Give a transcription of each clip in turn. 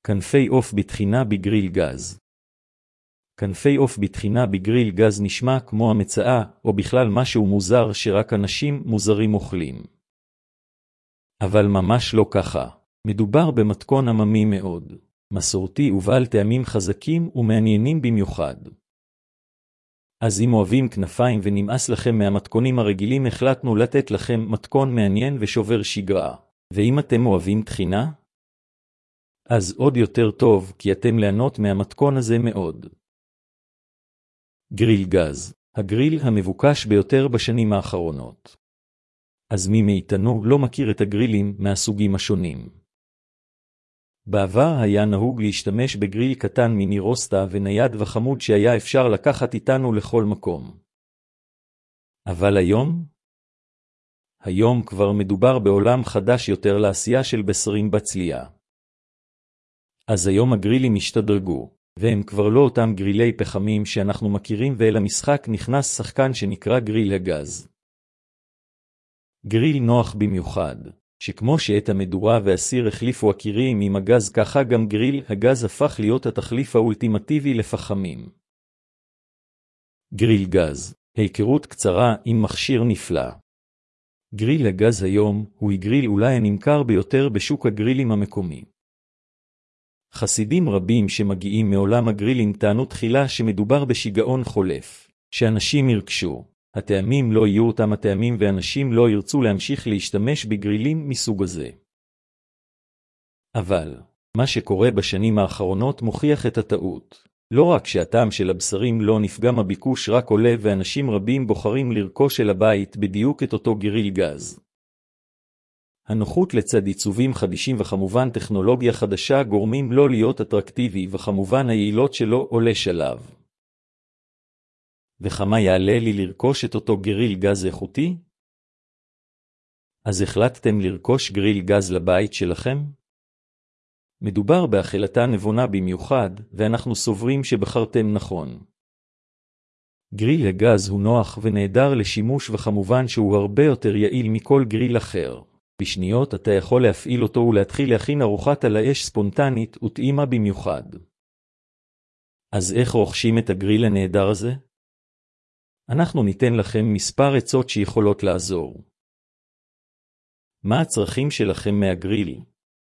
כנפי עוף בתחינה בגריל גז. כנפי עוף בתחינה בגריל גז נשמע כמו המצאה, או בכלל משהו מוזר שרק אנשים מוזרים אוכלים. אבל ממש לא ככה. מדובר במתכון עממי מאוד, מסורתי ובעל טעמים חזקים ומעניינים במיוחד. אז אם אוהבים כנפיים ונמאס לכם מהמתכונים הרגילים, החלטנו לתת לכם מתכון מעניין ושובר שגרה. ואם אתם אוהבים תחינה, אז עוד יותר טוב, כי אתם ליהנות מהמתכון הזה מאוד. גריל גז, הגריל המבוקש ביותר בשנים האחרונות. אז מי מאיתנו לא מכיר את הגרילים מהסוגים השונים? בעבר היה נהוג להשתמש בגריל קטן מיני רוסטה ונייד וחמוד שהיה אפשר לקחת איתנו לכל מקום. אבל היום כבר מדובר בעולם חדש יותר לעשייה של בשרים בצלייה. אז היום הגרילים השתדרגו, והם כבר לא אותם גרילי פחמים שאנחנו מכירים, ואל המשחק נכנס שחקן שנקרא גריל הגז. גריל נוח במיוחד, שכמו שאת המדורה והסיר החליפו הקירים עם הגז, ככה גם גריל הגז הפך להיות התחליף האולטימטיבי לפחמים. גריל גז, היכרות קצרה עם מכשיר נפלא. גריל הגז היום הוא גריל אולי הנמכר ביותר בשוק הגרילים המקומי. חסידים רבים שמגיעים מעולם הגרילים טענו תחילה שמדובר בשיגעון חולף, שאנשים ירכשו, הטעמים לא יהיו אותם הטעמים ואנשים לא ירצו להמשיך להשתמש בגרילים מסוג הזה. אבל מה שקורה בשנים האחרונות מוכיח את הטעות. לא רק שהטעם של הבשרים לא נפגם, הביקוש רק עולה ואנשים רבים בוחרים לרכוש אל הבית בדיוק את אותו גריל גז. הנוחות לצד עיצובים חדישים וכמובן טכנולוגיה חדשה גורמים לו להיות אטרקטיבי, וכמובן היעילות שלו עולה שלב. וכמה יעלה לי לרכוש את אותו גריל גז איכותי? אז החלטתם לרכוש גריל גז לבית שלכם? מדובר בהחלטה נבונה במיוחד, ואנחנו סוברים שבחרתם נכון. גריל הגז הוא נוח ונהדר לשימוש, וכמובן שהוא הרבה יותר יעיל מכל גריל אחר. בשניות אתה יכול להפעיל אותו ולהתחיל להכין ארוחת על האש ספונטנית וטעימה במיוחד. אז איך רוכשים את הגריל הנהדר הזה? אנחנו ניתן לכם מספר עצות שיכולות לעזור. מה הצרכים שלכם מהגריל?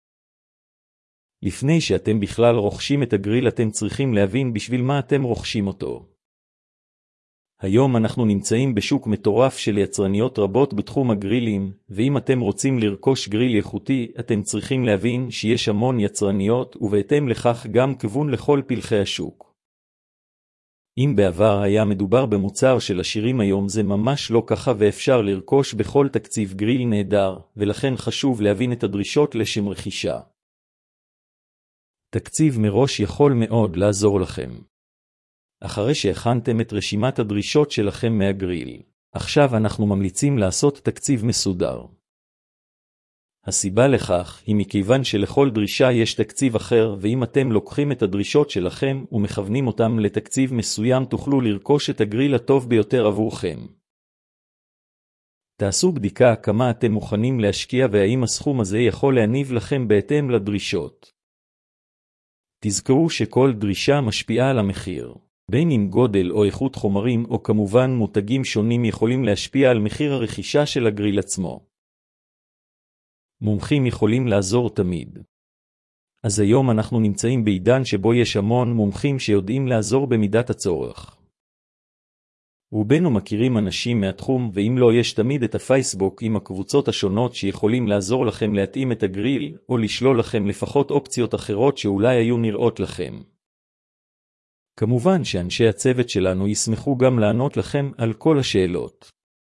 לפני שאתם בכלל רוכשים את הגריל אתם צריכים להבין בשביל מה אתם רוכשים אותו. היום אנחנו נמצאים בשוק מטורף של יצרניות רבות בתחום הגרילים, ואם אתם רוצים לרכוש גריל איכותי, אתם צריכים להבין שיש המון יצרניות, ובהתאם לכך גם כיוון לכל פלחי השוק. אם בעבר היה מדובר במוצר של עשירים, היום זה ממש לא ככה, ואפשר לרכוש בכל תקציב גריל נהדר, ולכן חשוב להבין את הדרישות לשם רכישה. תקציב מראש יכול מאוד לעזור לכם. אחרי שהכנתם את רשימת הדרישות שלכם מהגריל, עכשיו אנחנו ממליצים לעשות תקציב מסודר. הסיבה לכך היא מכיוון שלכל דרישה יש תקציב אחר, ואם אתם לוקחים את הדרישות שלכם ומכוונים אותם לתקציב מסוים, תוכלו לרכוש את הגריל הטוב ביותר עבורכם. תעשו בדיקה כמה אתם מוכנים להשקיע והאם הסכום הזה יכול להניב לכם בהתאם לדרישות. תזכרו שכל דרישה משפיעה על המחיר. בין אם גודל או איכות חומרים או כמובן מותגים שונים יכולים להשפיע על מחיר הרכישה של הגריל עצמו. מומחים יכולים לעזור תמיד. אז היום אנחנו נמצאים בעידן שבו יש המון מומחים שיודעים לעזור במידת הצורך. רובנו מכירים אנשים מהתחום, ואם לא, יש תמיד את הפייסבוק עם הקבוצות השונות שיכולים לעזור לכם להתאים את הגריל או לשלול לכם לפחות אופציות אחרות שאולי היו נראות לכם. כמובן שאנשי הצוות שלנו ישמחו גם לענות לכם על כל השאלות.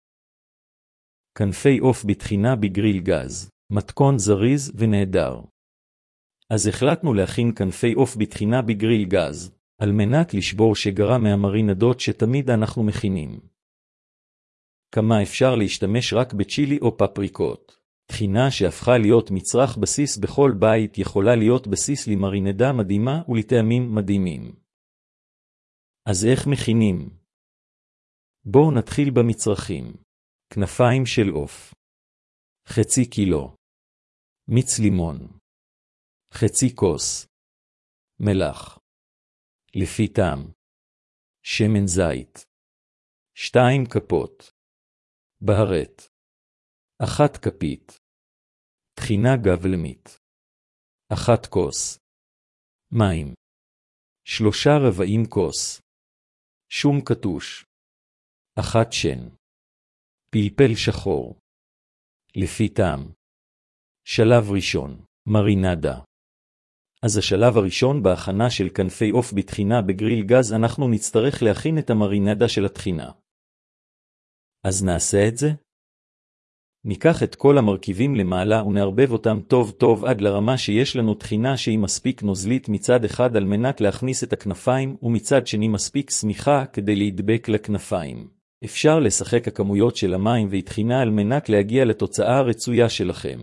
כנפי עוף בתחינה בגריל גז, מתכון זריז ונהדר. אז החלטנו להכין כנפי עוף בתחינה בגריל גז, על מנת לשבור שגרה מהמרינדות שתמיד אנחנו מכינים. כמה אפשר להשתמש רק בצ'ילי או פפריקות. תחינה שהפכה להיות מצרך בסיס בכל בית יכולה להיות בסיס למרינדה מדהימה ולטעמים מדהימים. אז איך מכינים? בואו נתחיל במצרכים. כנפיים של עוף, חצי קילו. מיץ לימון, חצי כוס. מלח. לפי טעם. שמן זית. 2 כפות. בהרת. 1 כפית. טחינה גבלמית. 1 כוס. מים. 3/4 כוס. שום קטוש. 1 שן. פלפל שחור. לפי טעם. שלב ראשון, מרינדה. אז השלב הראשון בהכנה של כנפי עוף בטחינה בגריל גז, אנחנו נצטרך להכין את המרינדה של הטחינה. אז נעשה את זה? ניקח את כל המרכיבים למעלה ונערבב אותם טוב טוב עד לרמה שיש לנו טחינה שהיא מספיק נוזלית מצד אחד על מנת להכניס את הכנפיים, ומצד שני מספיק סמיכה כדי להדבק לכנפיים. אפשר לשחק הכמויות של המים והטחינה על מנת להגיע לתוצאה הרצויה שלכם.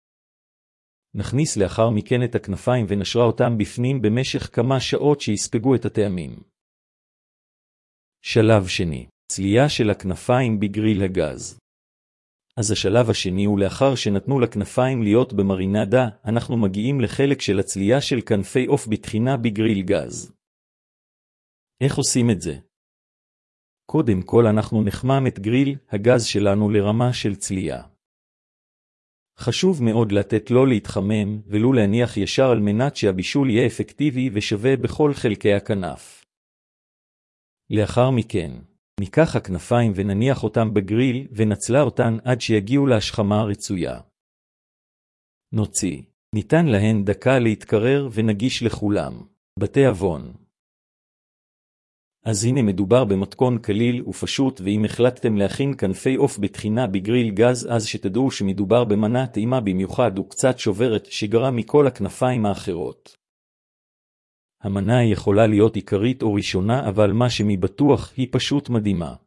נכניס לאחר מכן את הכנפיים ונשרה אותם בפנים במשך כמה שעות שיספגו את הטעמים. שלב שני, צלייה של הכנפיים בגריל הגז. אז השלב השני הוא לאחר שנתנו לכנפיים להיות במרינדה, אנחנו מגיעים לחלק של הצלייה של כנפי עוף בטחינה בגריל גז. איך עושים את זה? קודם כל אנחנו נחמם את גריל הגז שלנו לרמה של צלייה. חשוב מאוד לתת לו להתחמם ולא להניח ישר על מנת שהבישול יהיה אפקטיבי ושווה בכל חלקי הכנף. לאחר מכן, ניקח הכנפיים ונניח אותם בגריל ונצלה אותן עד שיגיעו להשחמה הרצויה. נוציא, ניתן להן דקה להתקרר ונגיש לכולם. בתי אבון. אז הנה מדובר במתכון קליל ופשוט, ואם החלטתם להכין כנפי עוף בטחינה בגריל גז, אז שתדעו שמדובר במנה טעימה במיוחד וקצת שוברת שגרה מכל הכנפיים האחרות. המנה יכולה להיות עיקרית או ראשונה, אבל מה שמבטוח היא פשוט מדהימה.